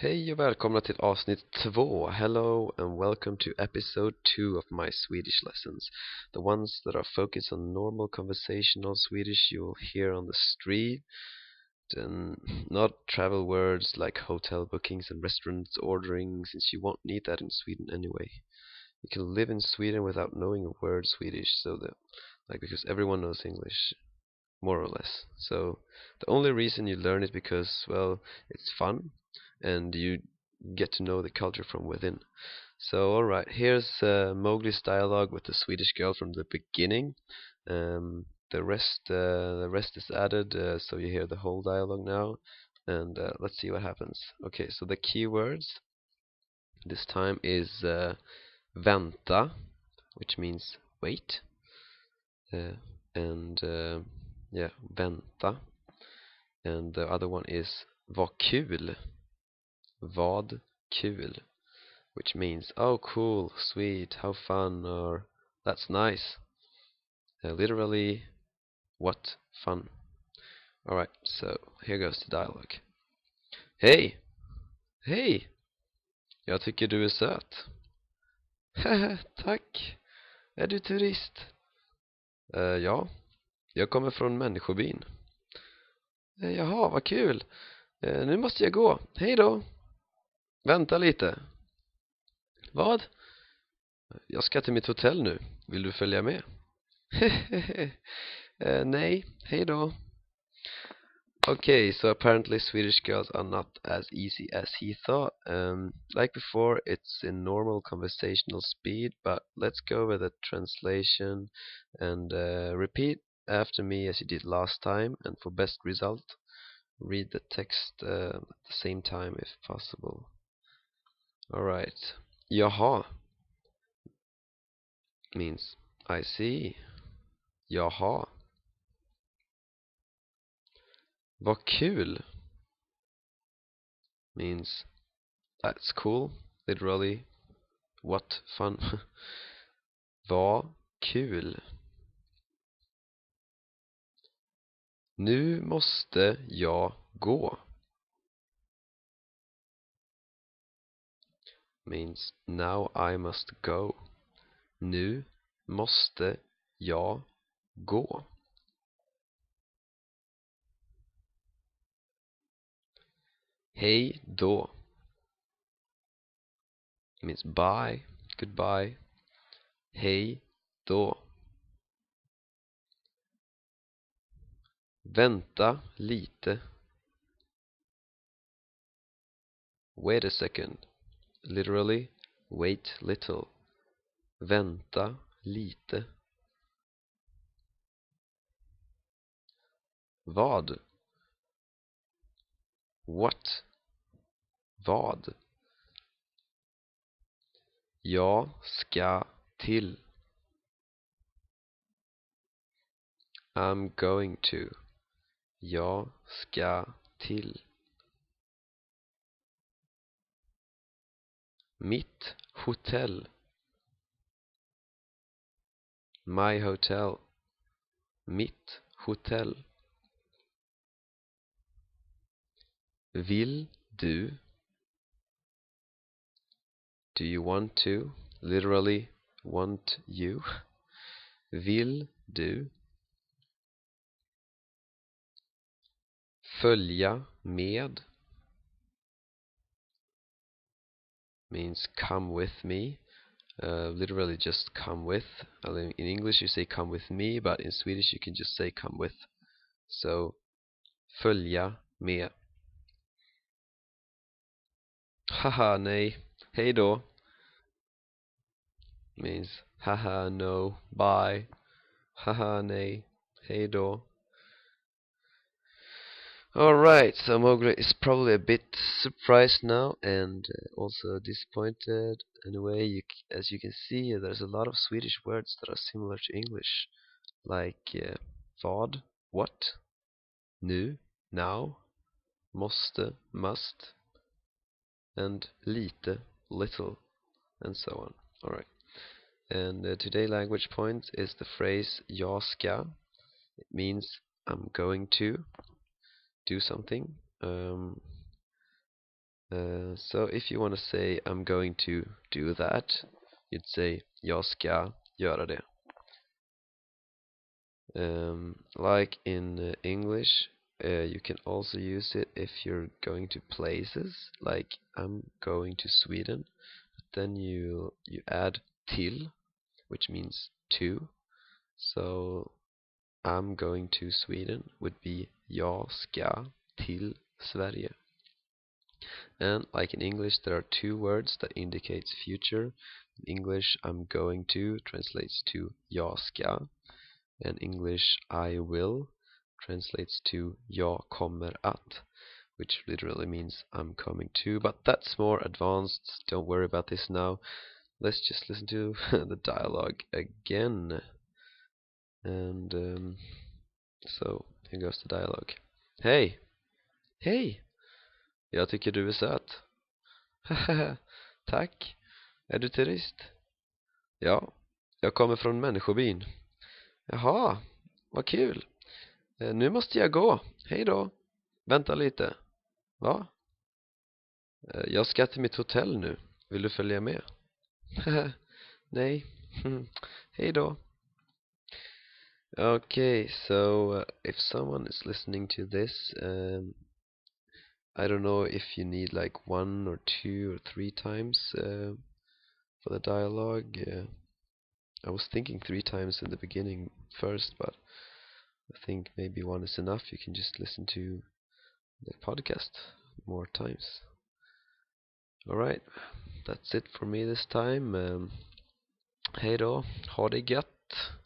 Hej och välkomna till avsnitt 2. Hello and welcome to episode 2 of my Swedish lessons. The ones that are focused on normal conversational Swedish you will hear on the street. And not travel words like hotel bookings and restaurants ordering, since you won't need that in Sweden anyway. You can live in Sweden without knowing a word Swedish, because everyone knows English, more or less. So the only reason you learn it because, well, it's fun and you get to know the culture from within. So alright, here's Mowgli's dialogue with the Swedish girl from the beginning. The rest is added, so you hear the whole dialogue now. And let's see what happens. Okay, so the keywords this time is vänta, which means wait, yeah, vänta. And the other one is vad kul, vad kul, which means oh cool, sweet, how fun, or that's nice. Literally, what fun. Alright, so here goes the dialogue. Hej! Hej! Jag tycker du är söt. Tack! Är du turist? Ja, jag kommer från människobyn. Jaha, vad kul. Nu måste jag gå. Hej då. Vänta lite. Vad? Jag ska till mitt hotell nu. Vill du följa med? Nej, hej då. Okay, so apparently Swedish girls are not as easy as he thought. Like before, it's in normal conversational speed, but let's go over the translation and repeat after me as you did last time, and for best result, read the text at the same time if possible. Alright. Jaha means I see. Jaha. Vad kul means that's cool. Literally, what fun. Vad kul. Nu måste jag gå. Means now I must go. Nu måste jag gå. Hej då means bye, goodbye. Hej då. Vänta lite. Wait a second. Literally, wait little. Vänta lite. Vad? What? Vad? Jag ska till. I'm going to. Jag ska till. Mitt hotell. My hotel. Mitt hotell. Vill du? Do you want to? Literally, want you. Vill du? Följa med means come with me. Literally just come with. In English you say come with me, but in Swedish you can just say come with. So, följa med. Haha, nej. Hej då means haha, no, bye. Haha, nej. Hej då. Alright, so Mowgli is probably a bit surprised now and also disappointed. Anyway, as you can see, there's a lot of Swedish words that are similar to English, like vad, what, nu, now, måste, must, and lite, little, and so on. Alright, and today's language point is the phrase jag ska. It means I'm going to do something, So if you want to say I'm going to do that, you'd say jag ska göra det. Like in English, you can also use it if you're going to places, like I'm going to Sweden. Then you add till, which means to. So I'm going to Sweden would be jag ska till Sverige. And like in English, there are two words that indicates future. In English, I'm going to translates to jag ska, and English I will translates to jag kommer att, which literally means I'm coming to, but that's more advanced. Don't worry about this now. Let's just listen to the dialogue again. And so here goes the dialogue. Hej! Hej! Jag tycker du är söt. Tack. Är du turist? Ja, jag kommer från människobyn. Jaha, vad kul. Nu måste jag gå. Hej då. Vänta lite. Va? Jag ska till mitt hotell nu. Vill du följa med? Nej. Hej då. Okay, so if someone is listening to this, I don't know if you need like 1 or 2 or 3 times for the dialogue. I was thinking 3 times in the beginning first, but I think maybe 1 is enough. You can just listen to the podcast more times. Alright, that's it for me this time. Hej då, ha det gött.